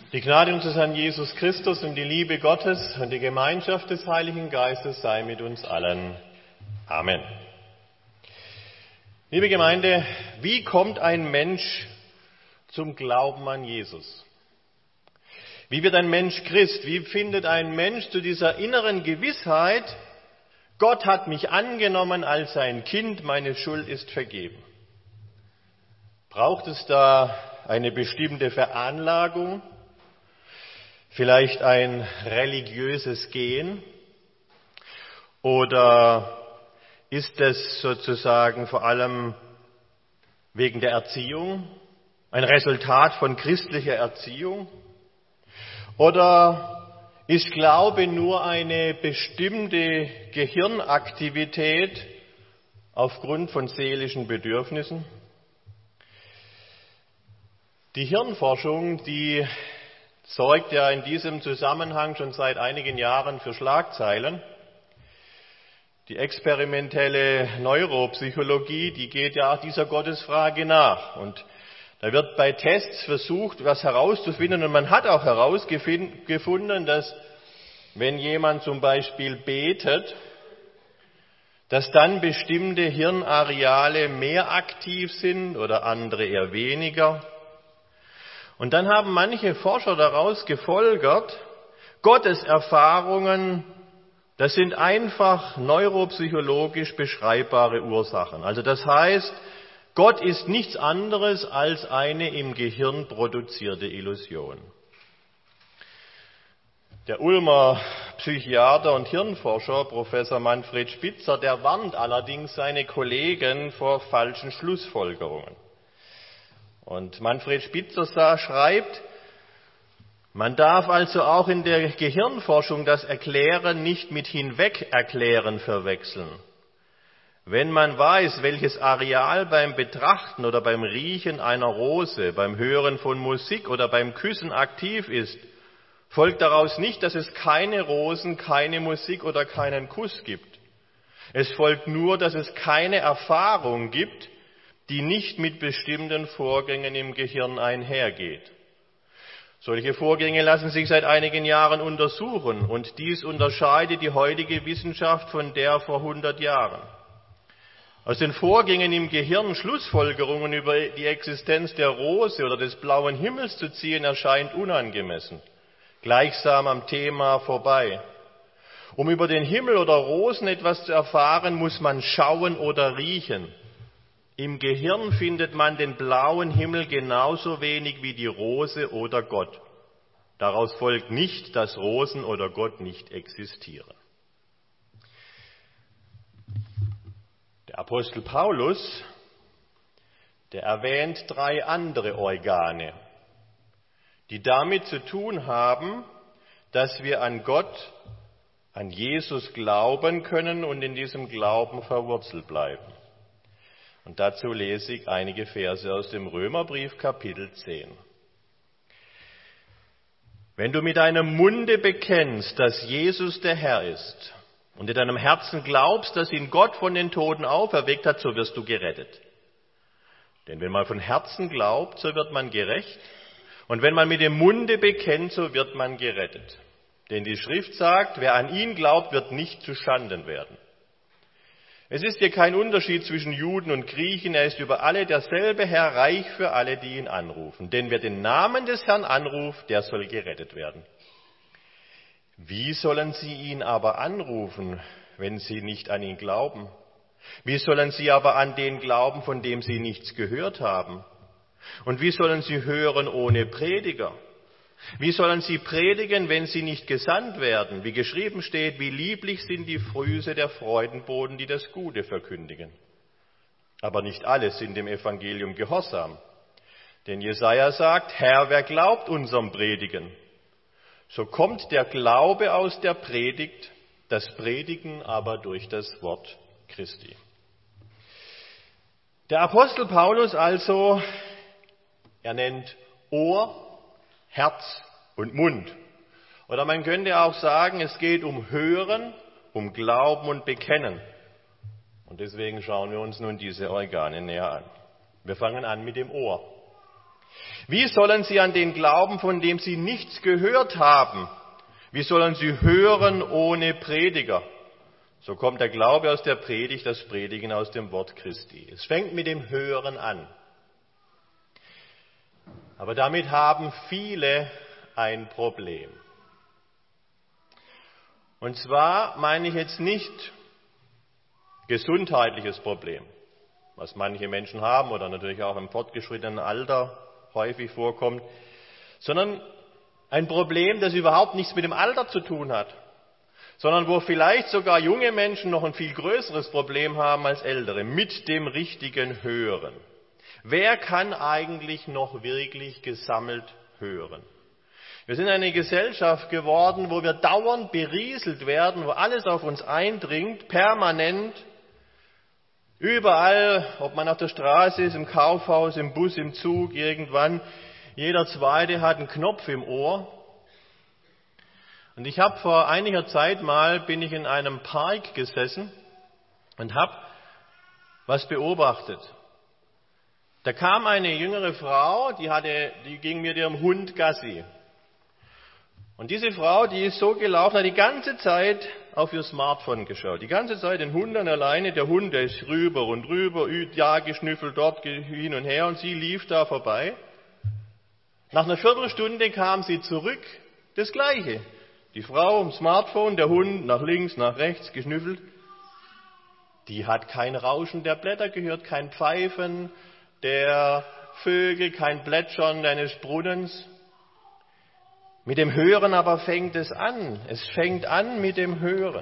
Die Gnade unseres Herrn Jesus Christus und die Liebe Gottes und die Gemeinschaft des Heiligen Geistes sei mit uns allen. Amen. Liebe Gemeinde, wie kommt ein Mensch zum Glauben an Jesus? Wie wird ein Mensch Christ? Wie findet ein Mensch zu dieser inneren Gewissheit, Gott hat mich angenommen als sein Kind, meine Schuld ist vergeben? Braucht es da eine bestimmte Veranlagung? Vielleicht ein religiöses Gen? Oder ist es sozusagen vor allem wegen der Erziehung, ein Resultat von christlicher Erziehung? Oder ist Glaube nur eine bestimmte Gehirnaktivität aufgrund von seelischen Bedürfnissen? Die Hirnforschung, die sorgt ja in diesem Zusammenhang schon seit einigen Jahren für Schlagzeilen. Die experimentelle Neuropsychologie, die geht ja auch dieser Gottesfrage nach. Und da wird bei Tests versucht, was herauszufinden. Und man hat auch herausgefunden, dass wenn jemand zum Beispiel betet, dass dann bestimmte Hirnareale mehr aktiv sind oder andere eher weniger. Und dann haben manche Forscher daraus gefolgert, Gotteserfahrungen, das sind einfach neuropsychologisch beschreibbare Ursachen. Also das heißt, Gott ist nichts anderes als eine im Gehirn produzierte Illusion. Der Ulmer Psychiater und Hirnforscher, Professor Manfred Spitzer, der warnt allerdings seine Kollegen vor falschen Schlussfolgerungen. Und Manfred Spitzer schreibt, man darf also auch in der Gehirnforschung das Erklären nicht mit Hinwegerklären verwechseln. Wenn man weiß, welches Areal beim Betrachten oder beim Riechen einer Rose, beim Hören von Musik oder beim Küssen aktiv ist, folgt daraus nicht, dass es keine Rosen, keine Musik oder keinen Kuss gibt. Es folgt nur, dass es keine Erfahrung gibt, die nicht mit bestimmten Vorgängen im Gehirn einhergeht. Solche Vorgänge lassen sich seit einigen Jahren untersuchen und dies unterscheidet die heutige Wissenschaft von der vor 100 Jahren. Aus den Vorgängen im Gehirn Schlussfolgerungen über die Existenz der Rose oder des blauen Himmels zu ziehen, erscheint unangemessen, gleichsam am Thema vorbei. Um über den Himmel oder Rosen etwas zu erfahren, muss man schauen oder riechen. Im Gehirn findet man den blauen Himmel genauso wenig wie die Rose oder Gott. Daraus folgt nicht, dass Rosen oder Gott nicht existieren. Der Apostel Paulus, der erwähnt 3 andere Organe, die damit zu tun haben, dass wir an Gott, an Jesus glauben können und in diesem Glauben verwurzelt bleiben. Und dazu lese ich einige Verse aus dem Römerbrief, Kapitel 10. Wenn du mit deinem Munde bekennst, dass Jesus der Herr ist und in deinem Herzen glaubst, dass ihn Gott von den Toten auferweckt hat, so wirst du gerettet. Denn wenn man von Herzen glaubt, so wird man gerecht. Und wenn man mit dem Munde bekennt, so wird man gerettet. Denn die Schrift sagt, wer an ihn glaubt, wird nicht zu Schanden werden. Es ist hier kein Unterschied zwischen Juden und Griechen, er ist über alle derselbe Herr, reich für alle, die ihn anrufen. Denn wer den Namen des Herrn anruft, der soll gerettet werden. Wie sollen sie ihn aber anrufen, wenn sie nicht an ihn glauben? Wie sollen sie aber an den glauben, von dem sie nichts gehört haben? Und wie sollen sie hören ohne Prediger? Wie sollen sie predigen, wenn sie nicht gesandt werden? Wie geschrieben steht, wie lieblich sind die Früße der Freudenboten, die das Gute verkündigen. Aber nicht alle sind dem Evangelium gehorsam. Denn Jesaja sagt, Herr, wer glaubt unserem Predigen? So kommt der Glaube aus der Predigt, das Predigen aber durch das Wort Christi. Der Apostel Paulus also, er nennt Ohr, Herz und Mund. Oder man könnte auch sagen, es geht um Hören, um Glauben und Bekennen. Und deswegen schauen wir uns nun diese Organe näher an. Wir fangen an mit dem Ohr. Wie sollen sie an den glauben, von dem sie nichts gehört haben? Wie sollen sie hören ohne Prediger? So kommt der Glaube aus der Predigt, das Predigen aus dem Wort Christi. Es fängt mit dem Hören an. Aber damit haben viele ein Problem. Und zwar meine ich jetzt nicht gesundheitliches Problem, was manche Menschen haben oder natürlich auch im fortgeschrittenen Alter häufig vorkommt, sondern ein Problem, das überhaupt nichts mit dem Alter zu tun hat, sondern wo vielleicht sogar junge Menschen noch ein viel größeres Problem haben als ältere, mit dem richtigen Hören. Wer kann eigentlich noch wirklich gesammelt hören? Wir sind eine Gesellschaft geworden, wo wir dauernd berieselt werden, wo alles auf uns eindringt, permanent, überall, ob man auf der Straße ist, im Kaufhaus, im Bus, im Zug, irgendwann. Jeder Zweite hat einen Knopf im Ohr. Und ich habe vor einiger Zeit bin ich in einem Park gesessen und habe was beobachtet. Da kam eine jüngere Frau, die ging mit ihrem Hund Gassi. Und diese Frau, die ist so gelaufen, hat die ganze Zeit auf ihr Smartphone geschaut. Die ganze Zeit den Hund an der Leine. Der Hund, der ist rüber und rüber, ja, geschnüffelt dort, hin und her. Und sie lief da vorbei. Nach einer Viertelstunde kam sie zurück. Das Gleiche. Die Frau am Smartphone, der Hund nach links, nach rechts, geschnüffelt. Die hat kein Rauschen der Blätter gehört, kein Pfeifen der Vögel, kein Plätschern eines Brunnens. Mit dem Hören aber fängt es an. Es fängt an mit dem Hören.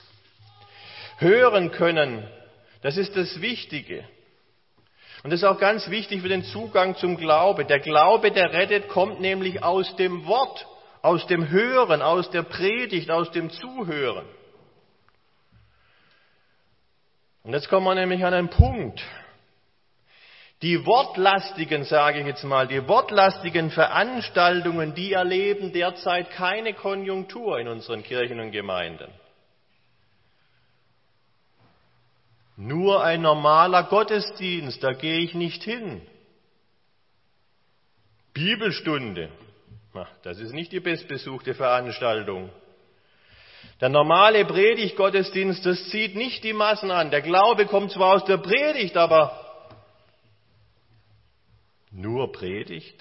Hören können, das ist das Wichtige. Und das ist auch ganz wichtig für den Zugang zum Glaube. Der Glaube, der rettet, kommt nämlich aus dem Wort, aus dem Hören, aus der Predigt, aus dem Zuhören. Und jetzt kommen wir nämlich an einen Punkt. Die wortlastigen, sage ich jetzt mal, die wortlastigen Veranstaltungen, die erleben derzeit keine Konjunktur in unseren Kirchen und Gemeinden. Nur ein normaler Gottesdienst, da gehe ich nicht hin. Bibelstunde, das ist nicht die bestbesuchte Veranstaltung. Der normale Predigtgottesdienst, das zieht nicht die Massen an. Der Glaube kommt zwar aus der Predigt, aber nur Predigt?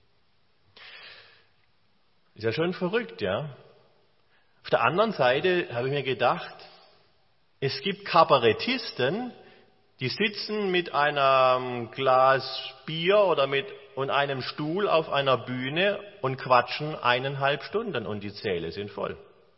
Ist ja schon verrückt, ja? Auf der anderen Seite habe ich mir gedacht, es gibt Kabarettisten, die sitzen mit einem Glas Bier und einem Stuhl auf einer Bühne und quatschen 1,5 Stunden und die Säle sind voll.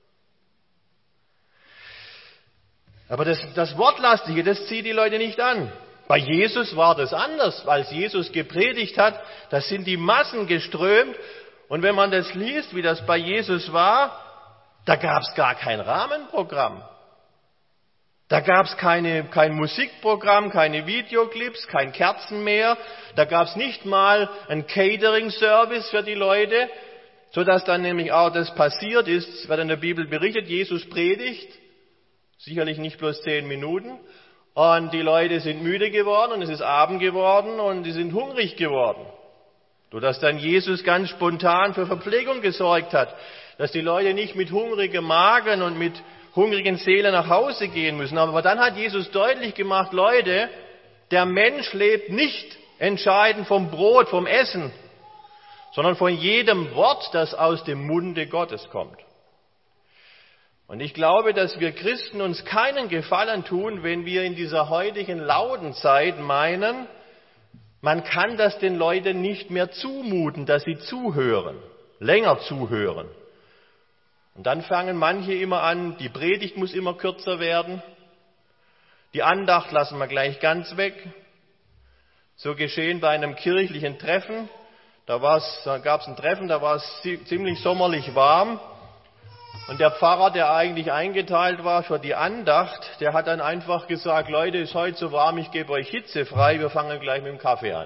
Aber das Wortlastige, das zieht die Leute nicht an. Bei Jesus war das anders. Als Jesus gepredigt hat, da sind die Massen geströmt. Und wenn man das liest, wie das bei Jesus war, da gab es gar kein Rahmenprogramm. Da gab es kein Musikprogramm, keine Videoclips, kein Kerzenmeer. Da gab es nicht mal einen Catering-Service für die Leute, sodass dann nämlich auch das passiert ist, wird in der Bibel berichtet, Jesus predigt, sicherlich nicht bloß 10 Minuten. Und die Leute sind müde geworden und es ist Abend geworden und die sind hungrig geworden. Sodass dann Jesus ganz spontan für Verpflegung gesorgt hat. Dass die Leute nicht mit hungrigem Magen und mit hungrigen Seelen nach Hause gehen müssen. Aber dann hat Jesus deutlich gemacht, Leute, der Mensch lebt nicht entscheidend vom Brot, vom Essen, sondern von jedem Wort, das aus dem Munde Gottes kommt. Und ich glaube, dass wir Christen uns keinen Gefallen tun, wenn wir in dieser heutigen lauten Zeit meinen, man kann das den Leuten nicht mehr zumuten, dass sie zuhören, länger zuhören. Und dann fangen manche immer an, die Predigt muss immer kürzer werden, die Andacht lassen wir gleich ganz weg. So geschehen bei einem kirchlichen Treffen, da gab es ein Treffen, da war es ziemlich sommerlich warm. Und der Pfarrer, der eigentlich eingeteilt war für die Andacht, der hat dann einfach gesagt, Leute, es ist heute so warm, ich gebe euch Hitze frei, wir fangen gleich mit dem Kaffee an.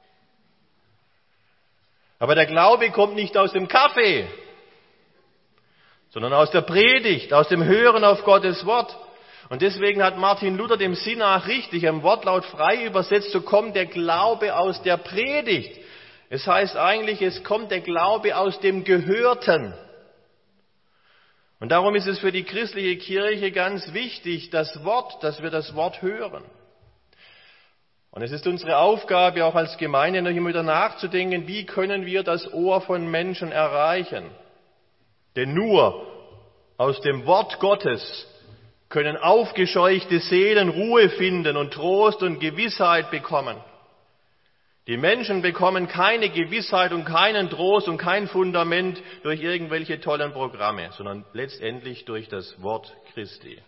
Aber der Glaube kommt nicht aus dem Kaffee, sondern aus der Predigt, aus dem Hören auf Gottes Wort. Und deswegen hat Martin Luther dem Sinn nach richtig im Wortlaut frei übersetzt, so kommt der Glaube aus der Predigt. Es heißt eigentlich, es kommt der Glaube aus dem Gehörten. Und darum ist es für die christliche Kirche ganz wichtig, dass wir das Wort hören. Und es ist unsere Aufgabe, auch als Gemeinde, noch immer wieder nachzudenken, wie können wir das Ohr von Menschen erreichen? Denn nur aus dem Wort Gottes können aufgescheuchte Seelen Ruhe finden und Trost und Gewissheit bekommen. Die Menschen bekommen keine Gewissheit und keinen Trost und kein Fundament durch irgendwelche tollen Programme, sondern letztendlich durch das Wort Christi.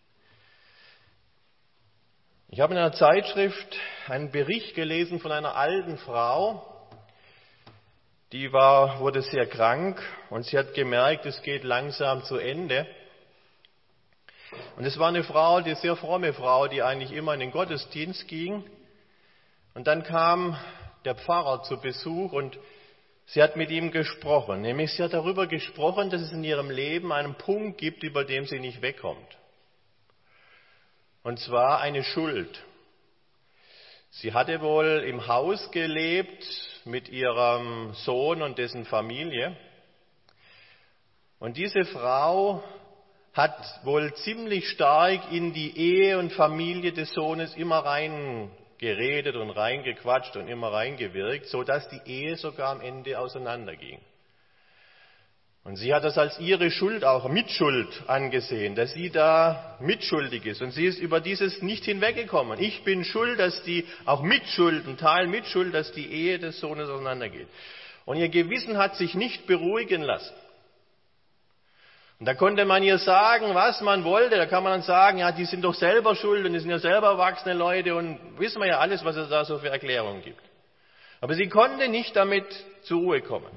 Ich habe in einer Zeitschrift einen Bericht gelesen von einer alten Frau, die wurde sehr krank und sie hat gemerkt, es geht langsam zu Ende. Und es war eine Frau, die sehr fromme Frau, die eigentlich immer in den Gottesdienst ging. Und dann kam der Pfarrer zu Besuch und sie hat mit ihm gesprochen. Nämlich sie hat darüber gesprochen, dass es in ihrem Leben einen Punkt gibt, über den sie nicht wegkommt. Und zwar eine Schuld. Sie hatte wohl im Haus gelebt mit ihrem Sohn und dessen Familie. Und diese Frau hat wohl ziemlich stark in die Ehe und Familie des Sohnes immer reingeredet und reingequatscht und immer reingewirkt, sodass die Ehe sogar am Ende auseinanderging. Und sie hat das als ihre Schuld, auch Mitschuld angesehen, dass sie da mitschuldig ist. Und sie ist über dieses nicht hinweggekommen. Ich bin schuld, dass Teil Mitschuld, dass die Ehe des Sohnes auseinandergeht. Und ihr Gewissen hat sich nicht beruhigen lassen. Und da konnte man ihr sagen, was man wollte. Da kann man dann sagen, ja, die sind doch selber schuld und die sind ja selber erwachsene Leute und wissen wir ja alles, was es da so für Erklärungen gibt. Aber sie konnte nicht damit zur Ruhe kommen.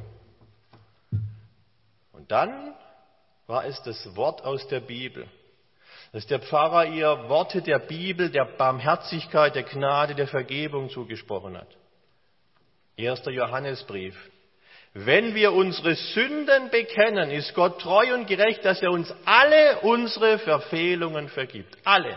Und dann war es das Wort aus der Bibel, dass der Pfarrer ihr Worte der Bibel, der Barmherzigkeit, der Gnade, der Vergebung zugesprochen hat. 1. Johannesbrief. Wenn wir unsere Sünden bekennen, ist Gott treu und gerecht, dass er uns alle unsere Verfehlungen vergibt. Alle.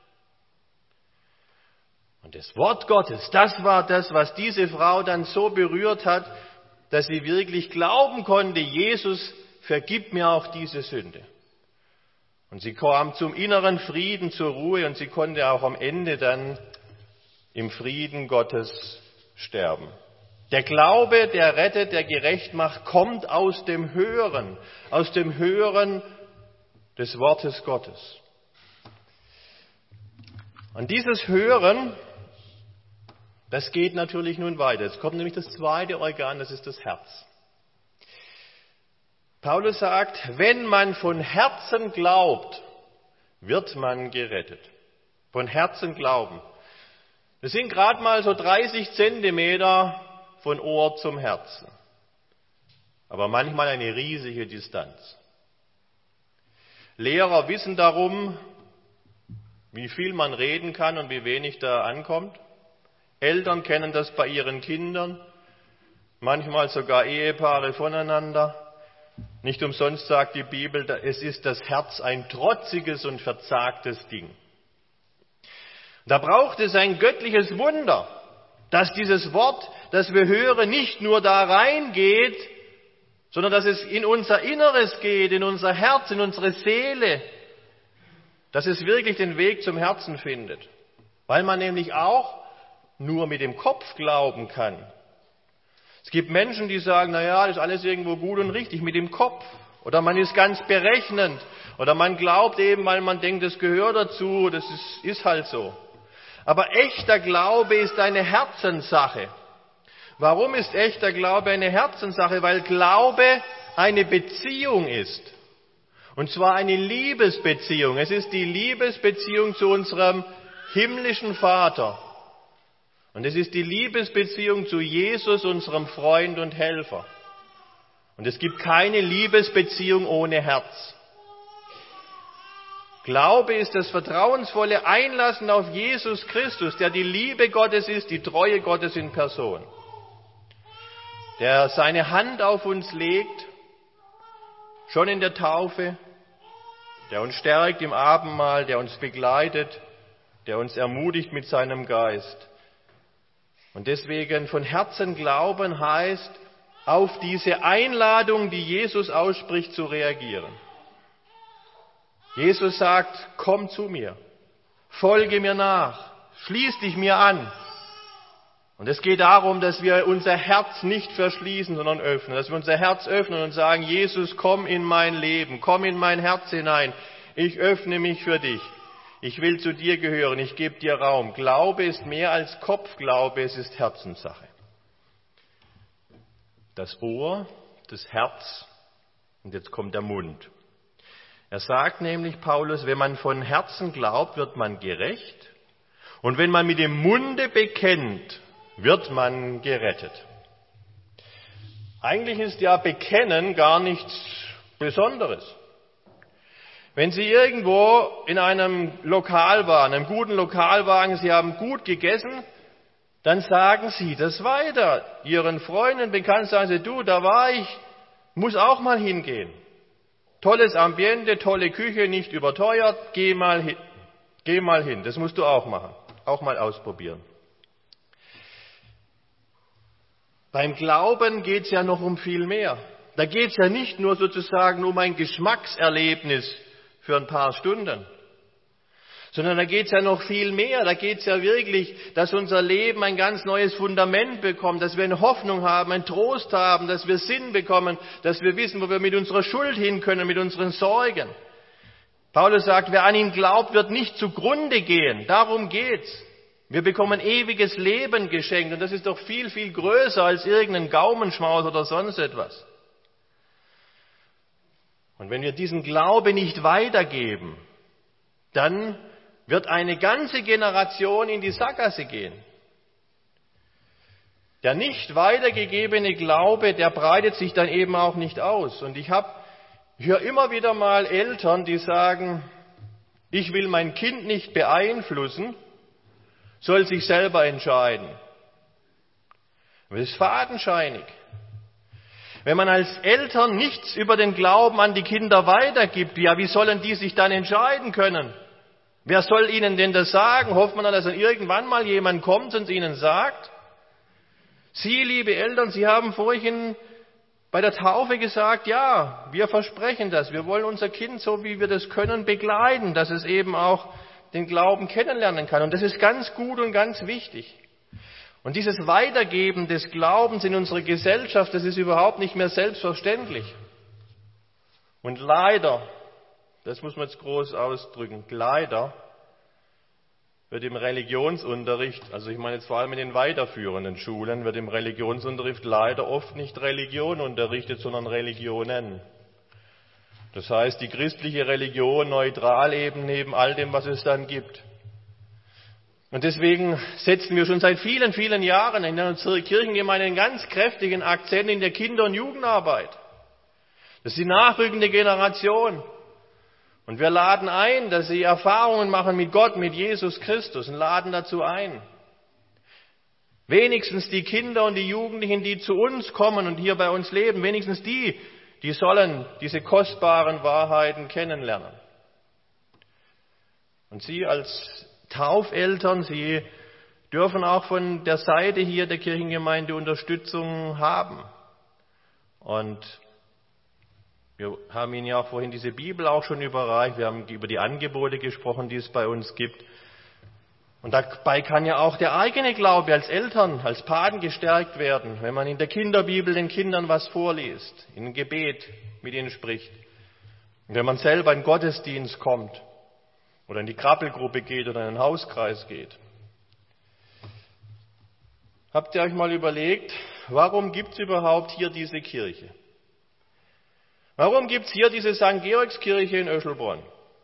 Und das Wort Gottes, das war das, was diese Frau dann so berührt hat, dass sie wirklich glauben konnte, Jesus, vergib mir auch diese Sünde. Und sie kam zum inneren Frieden, zur Ruhe und sie konnte auch am Ende dann im Frieden Gottes sterben. Der Glaube, der rettet, der gerecht macht, kommt aus dem Hören des Wortes Gottes. Und dieses Hören, das geht natürlich nun weiter. Es kommt nämlich das zweite Organ, das ist das Herz. Paulus sagt, wenn man von Herzen glaubt, wird man gerettet. Von Herzen glauben. Das sind gerade mal so 30 Zentimeter von Ohr zum Herzen. Aber manchmal eine riesige Distanz. Lehrer wissen darum, wie viel man reden kann und wie wenig da ankommt. Eltern kennen das bei ihren Kindern, manchmal sogar Ehepaare voneinander. Nicht umsonst sagt die Bibel, es ist das Herz ein trotziges und verzagtes Ding. Da braucht es ein göttliches Wunder, dass dieses Wort, das wir hören, nicht nur da reingeht, sondern dass es in unser Inneres geht, in unser Herz, in unsere Seele, dass es wirklich den Weg zum Herzen findet. Weil man nämlich auch nur mit dem Kopf glauben kann. Es gibt Menschen, die sagen, naja, das ist alles irgendwo gut und richtig mit dem Kopf. Oder man ist ganz berechnend. Oder man glaubt eben, weil man denkt, das gehört dazu, das ist halt so. Aber echter Glaube ist eine Herzenssache. Warum ist echter Glaube eine Herzenssache? Weil Glaube eine Beziehung ist. Und zwar eine Liebesbeziehung. Es ist die Liebesbeziehung zu unserem himmlischen Vater. Und es ist die Liebesbeziehung zu Jesus, unserem Freund und Helfer. Und es gibt keine Liebesbeziehung ohne Herz. Glaube ist das vertrauensvolle Einlassen auf Jesus Christus, der die Liebe Gottes ist, die Treue Gottes in Person. Der seine Hand auf uns legt, schon in der Taufe, der uns stärkt im Abendmahl, der uns begleitet, der uns ermutigt mit seinem Geist. Und deswegen von Herzen glauben heißt, auf diese Einladung, die Jesus ausspricht, zu reagieren. Jesus sagt, komm zu mir, folge mir nach, schließ dich mir an. Und es geht darum, dass wir unser Herz nicht verschließen, sondern öffnen. Dass wir unser Herz öffnen und sagen, Jesus, komm in mein Leben, komm in mein Herz hinein. Ich öffne mich für dich. Ich will zu dir gehören, ich gebe dir Raum. Glaube ist mehr als Kopfglaube, es ist Herzenssache. Das Ohr, das Herz und jetzt kommt der Mund. Er sagt nämlich, Paulus, wenn man von Herzen glaubt, wird man gerecht. Und wenn man mit dem Munde bekennt, wird man gerettet. Eigentlich ist ja Bekennen gar nichts Besonderes. Wenn Sie irgendwo in einem Lokal waren, einem guten Lokal waren, Sie haben gut gegessen, dann sagen Sie das weiter. Ihren Freunden, Bekannten sagen Sie, du, da war ich, muss auch mal hingehen. Tolles Ambiente, tolle Küche, nicht überteuert, geh mal hin. Das musst du auch machen, auch mal ausprobieren. Beim Glauben geht es ja noch um viel mehr. Da geht es ja nicht nur sozusagen um ein Geschmackserlebnis für ein paar Stunden, sondern da geht es ja noch viel mehr. Da geht es ja wirklich, dass unser Leben ein ganz neues Fundament bekommt, dass wir eine Hoffnung haben, einen Trost haben, dass wir Sinn bekommen, dass wir wissen, wo wir mit unserer Schuld hin können, mit unseren Sorgen. Paulus sagt, wer an ihn glaubt, wird nicht zugrunde gehen. Darum geht's. Wir bekommen ewiges Leben geschenkt und das ist doch viel, viel größer als irgendein Gaumenschmaus oder sonst etwas. Und wenn wir diesen Glaube nicht weitergeben, dann wird eine ganze Generation in die Sackgasse gehen. Der nicht weitergegebene Glaube, der breitet sich dann eben auch nicht aus. Und ich höre immer wieder mal Eltern, die sagen, ich will mein Kind nicht beeinflussen, soll sich selber entscheiden. Das ist fadenscheinig. Wenn man als Eltern nichts über den Glauben an die Kinder weitergibt, ja, wie sollen die sich dann entscheiden können? Wer soll ihnen denn das sagen? Hofft man dann, dass dann irgendwann mal jemand kommt und ihnen sagt? Sie, liebe Eltern, Sie haben vorhin bei der Taufe gesagt, ja, wir versprechen das. Wir wollen unser Kind, so wie wir das können, begleiten, dass es eben auch den Glauben kennenlernen kann. Und das ist ganz gut und ganz wichtig. Und dieses Weitergeben des Glaubens in unserer Gesellschaft, das ist überhaupt nicht mehr selbstverständlich. Und leider, das muss man jetzt groß ausdrücken, leider wird im Religionsunterricht, also ich meine jetzt vor allem in den weiterführenden Schulen, wird im Religionsunterricht leider oft nicht Religion unterrichtet, sondern Religionen. Das heißt, die christliche Religion neutral eben neben all dem, was es dann gibt. Und deswegen setzen wir schon seit vielen, vielen Jahren in unserer Kirchengemeinde einen ganz kräftigen Akzent in der Kinder- und Jugendarbeit. Das ist die nachrückende Generation. Und wir laden ein, dass sie Erfahrungen machen mit Gott, mit Jesus Christus und laden dazu ein. Wenigstens die Kinder und die Jugendlichen, die zu uns kommen und hier bei uns leben, wenigstens die sollen diese kostbaren Wahrheiten kennenlernen. Und Sie als Taufeltern, Sie dürfen auch von der Seite hier der Kirchengemeinde Unterstützung haben. Und wir haben Ihnen ja auch vorhin diese Bibel auch schon überreicht. Wir haben über die Angebote gesprochen, die es bei uns gibt. Und dabei kann ja auch der eigene Glaube als Eltern, als Paten gestärkt werden, wenn man in der Kinderbibel den Kindern was vorliest, in ein Gebet mit ihnen spricht. Und wenn man selber in den Gottesdienst kommt oder in die Krabbelgruppe geht oder in den Hauskreis geht. Habt ihr euch mal überlegt, warum gibt es überhaupt hier diese Kirche? Warum gibt es hier diese St. Georgskirche in Öschelbronn?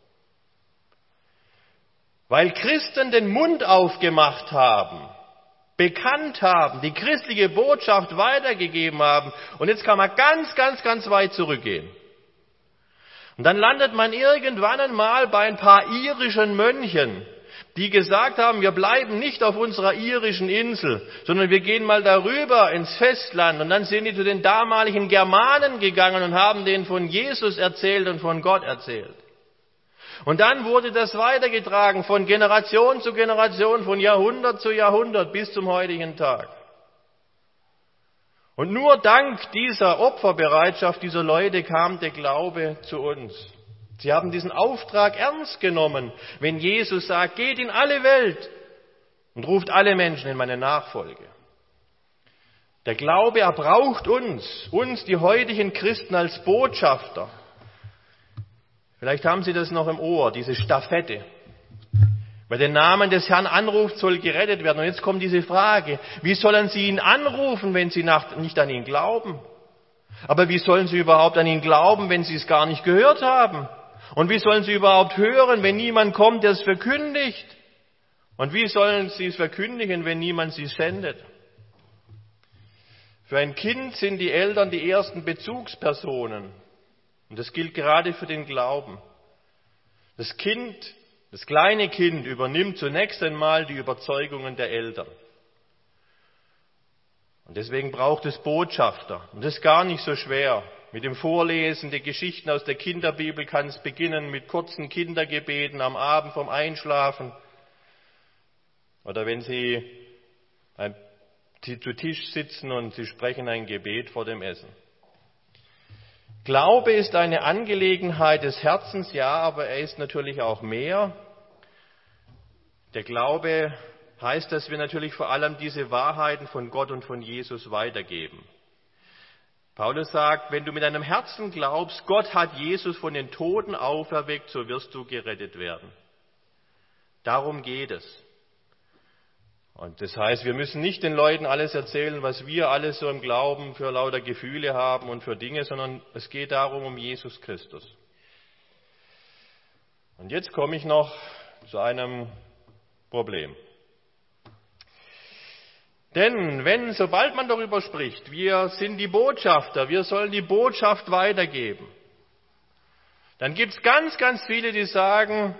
Weil Christen den Mund aufgemacht haben, bekannt haben, die christliche Botschaft weitergegeben haben. Und jetzt kann man ganz, ganz, ganz weit zurückgehen. Und dann landet man irgendwann einmal bei ein paar irischen Mönchen, die gesagt haben, wir bleiben nicht auf unserer irischen Insel, sondern wir gehen mal darüber ins Festland. Und dann sind die zu den damaligen Germanen gegangen und haben denen von Jesus erzählt und von Gott erzählt. Und dann wurde das weitergetragen von Generation zu Generation, von Jahrhundert zu Jahrhundert bis zum heutigen Tag. Und nur dank dieser Opferbereitschaft dieser Leute kam der Glaube zu uns. Sie haben diesen Auftrag ernst genommen, wenn Jesus sagt, geht in alle Welt und ruft alle Menschen in meine Nachfolge. Der Glaube, er braucht uns die heutigen Christen als Botschafter. Vielleicht haben Sie das noch im Ohr, diese Stafette. Wer den Namen des Herrn anruft, soll gerettet werden. Und jetzt kommt diese Frage, wie sollen Sie ihn anrufen, wenn Sie nicht an ihn glauben? Aber wie sollen Sie überhaupt an ihn glauben, wenn Sie es gar nicht gehört haben? Und wie sollen Sie überhaupt hören, wenn niemand kommt, der es verkündigt? Und wie sollen Sie es verkündigen, wenn niemand Sie sendet? Für ein Kind sind die Eltern die ersten Bezugspersonen. Und das gilt gerade für den Glauben. Das kleine Kind übernimmt zunächst einmal die Überzeugungen der Eltern. Und deswegen braucht es Botschafter. Und das ist gar nicht so schwer. Mit dem Vorlesen der Geschichten aus der Kinderbibel kann es beginnen, mit kurzen Kindergebeten am Abend vorm Einschlafen. Oder wenn Sie zu Tisch sitzen und Sie sprechen ein Gebet vor dem Essen. Glaube ist eine Angelegenheit des Herzens, ja, aber er ist natürlich auch mehr. Der Glaube heißt, dass wir natürlich vor allem diese Wahrheiten von Gott und von Jesus weitergeben. Paulus sagt, wenn du mit deinem Herzen glaubst, Gott hat Jesus von den Toten auferweckt, so wirst du gerettet werden. Darum geht es. Und das heißt, wir müssen nicht den Leuten alles erzählen, was wir alles so im Glauben für lauter Gefühle haben und für Dinge, sondern es geht darum, um Jesus Christus. Und jetzt komme ich noch zu einem Problem. Denn sobald man darüber spricht, wir sind die Botschafter, wir sollen die Botschaft weitergeben, dann gibt es ganz, ganz viele, die sagen,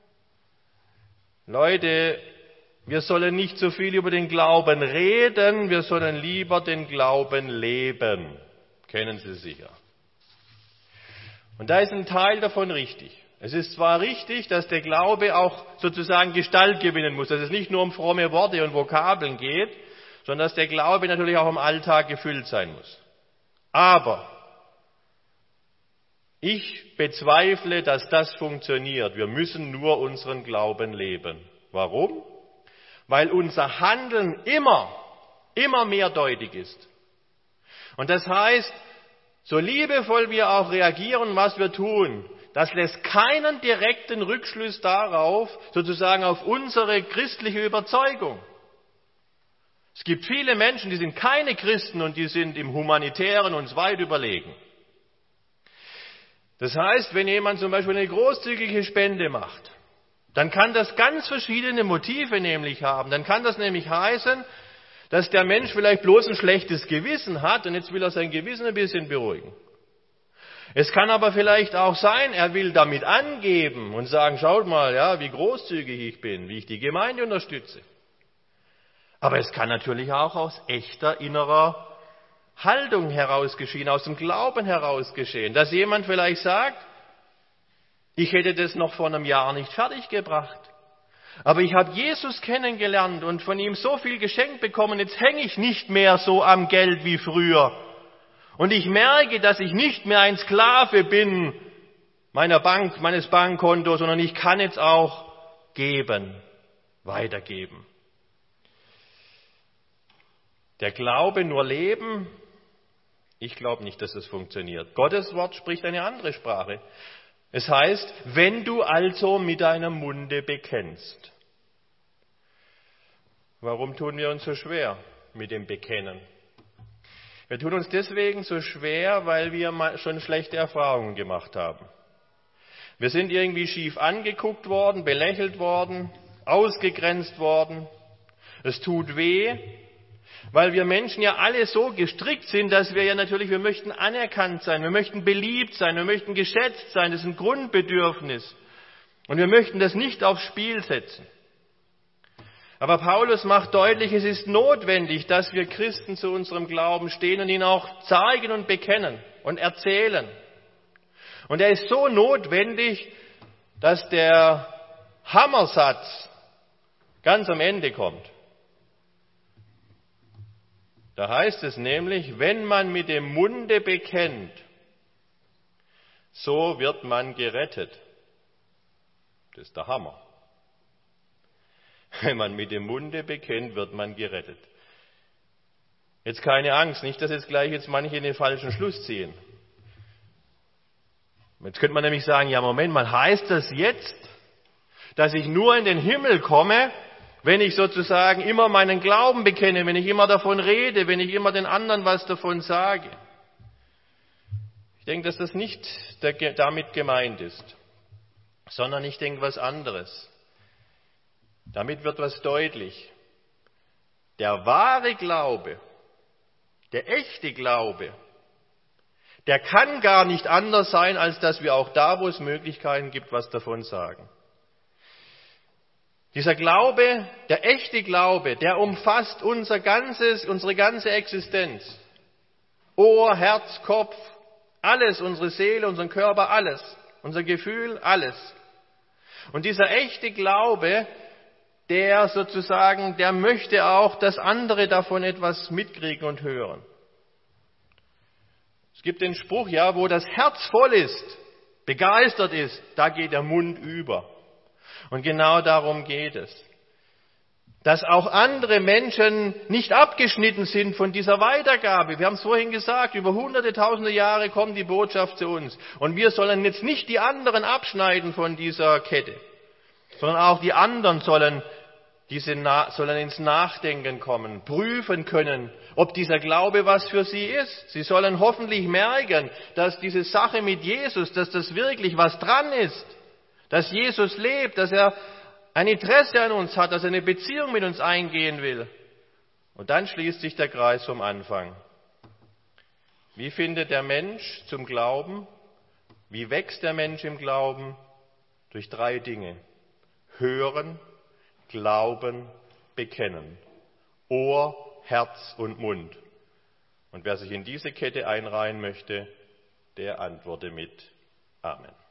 Leute, wir sollen nicht so viel über den Glauben reden, wir sollen lieber den Glauben leben. Kennen Sie sicher. Und da ist ein Teil davon richtig. Es ist zwar richtig, dass der Glaube auch sozusagen Gestalt gewinnen muss, dass es nicht nur um fromme Worte und Vokabeln geht, sondern dass der Glaube natürlich auch im Alltag gefüllt sein muss. Aber ich bezweifle, dass das funktioniert. Wir müssen nur unseren Glauben leben. Warum? Weil unser Handeln immer mehrdeutig ist. Und das heißt, so liebevoll wir auch reagieren, was wir tun, das lässt keinen direkten Rückschluss darauf, sozusagen auf unsere christliche Überzeugung. Es gibt viele Menschen, die sind keine Christen und die sind im Humanitären uns weit überlegen. Das heißt, wenn jemand zum Beispiel eine großzügige Spende macht, dann kann das ganz verschiedene Motive nämlich haben. Dann kann das nämlich heißen, dass der Mensch vielleicht bloß ein schlechtes Gewissen hat und jetzt will er sein Gewissen ein bisschen beruhigen. Es kann aber vielleicht auch sein, er will damit angeben und sagen, schaut mal, ja, wie großzügig ich bin, wie ich die Gemeinde unterstütze. Aber es kann natürlich auch aus echter innerer Haltung heraus geschehen, aus dem Glauben heraus geschehen, dass jemand vielleicht sagt, ich hätte das noch vor einem Jahr nicht fertiggebracht. Aber ich habe Jesus kennengelernt und von ihm so viel geschenkt bekommen, jetzt hänge ich nicht mehr so am Geld wie früher. Und ich merke, dass ich nicht mehr ein Sklave bin meines Bankkontos, sondern ich kann jetzt auch geben, weitergeben. Der Glaube nur leben, ich glaube nicht, dass es funktioniert. Gottes Wort spricht eine andere Sprache. Es heißt, wenn du also mit deinem Munde bekennst. Warum tun wir uns so schwer mit dem Bekennen? Wir tun uns deswegen so schwer, weil wir schon schlechte Erfahrungen gemacht haben. Wir sind irgendwie schief angeguckt worden, belächelt worden, ausgegrenzt worden. Es tut weh, weil wir Menschen ja alle so gestrickt sind, dass wir natürlich, wir möchten anerkannt sein, wir möchten beliebt sein, wir möchten geschätzt sein, das ist ein Grundbedürfnis. Und wir möchten das nicht aufs Spiel setzen. Aber Paulus macht deutlich, es ist notwendig, dass wir Christen zu unserem Glauben stehen und ihn auch zeigen und bekennen und erzählen. Und er ist so notwendig, dass der Hammersatz ganz am Ende kommt. Da heißt es nämlich, wenn man mit dem Munde bekennt, so wird man gerettet. Das ist der Hammer. Wenn man mit dem Munde bekennt, wird man gerettet. Jetzt keine Angst, nicht, dass jetzt manche in den falschen Schluss ziehen. Jetzt könnte man nämlich sagen, ja Moment mal, heißt das jetzt, dass ich nur in den Himmel komme, wenn ich sozusagen immer meinen Glauben bekenne, wenn ich immer davon rede, wenn ich immer den anderen was davon sage? Ich denke, dass das nicht damit gemeint ist, sondern ich denke was anderes. Damit wird was deutlich. Der wahre Glaube, der echte Glaube, der kann gar nicht anders sein, als dass wir auch da, wo es Möglichkeiten gibt, was davon sagen. Dieser Glaube, der echte Glaube, der umfasst unsere ganze Existenz. Ohr, Herz, Kopf, alles, unsere Seele, unseren Körper, alles, unser Gefühl, alles. Und dieser echte Glaube, der möchte auch, dass andere davon etwas mitkriegen und hören. Es gibt den Spruch, ja, wo das Herz voll ist, begeistert ist, da geht der Mund über. Und genau darum geht es. Dass auch andere Menschen nicht abgeschnitten sind von dieser Weitergabe. Wir haben es vorhin gesagt, über hunderte, tausende Jahre kommt die Botschaft zu uns. Und wir sollen jetzt nicht die anderen abschneiden von dieser Kette, sondern auch die anderen sollen ins Nachdenken kommen, prüfen können, ob dieser Glaube was für sie ist. Sie sollen hoffentlich merken, dass diese Sache mit Jesus, dass das wirklich was dran ist, dass Jesus lebt, dass er ein Interesse an uns hat, dass er eine Beziehung mit uns eingehen will. Und dann schließt sich der Kreis vom Anfang. Wie findet der Mensch zum Glauben? Wie wächst der Mensch im Glauben? Durch 3 Dinge. Hören, Glauben, bekennen. Ohr, Herz und Mund. Und wer sich in diese Kette einreihen möchte, der antworte mit Amen.